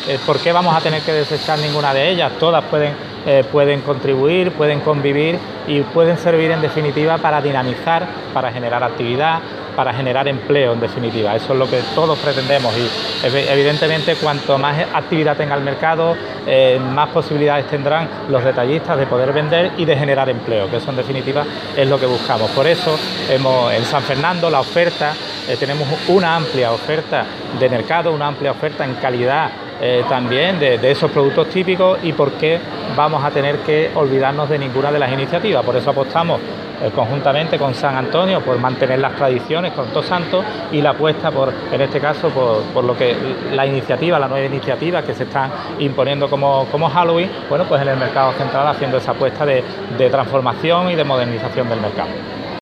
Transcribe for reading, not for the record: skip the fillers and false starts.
¿por qué vamos a tener que desechar ninguna de ellas? Todas pueden contribuir, pueden convivir y pueden servir en definitiva para dinamizar, para generar actividad, para generar empleo en definitiva. Eso es lo que todos pretendemos y evidentemente cuanto más actividad tenga el mercado, más posibilidades tendrán los detallistas de poder vender y de generar empleo, que eso en definitiva es lo que buscamos. Por eso en San Fernando la oferta, tenemos una amplia oferta de mercado, una amplia oferta en calidad también de esos productos típicos y por qué vamos a tener que olvidarnos de ninguna de las iniciativas. Por eso apostamos conjuntamente con San Antonio por mantener las tradiciones con Todos Santos y la apuesta en este caso por lo que la nueva iniciativa que se están imponiendo como Halloween, bueno, pues en el mercado central haciendo esa apuesta de transformación y de modernización del mercado.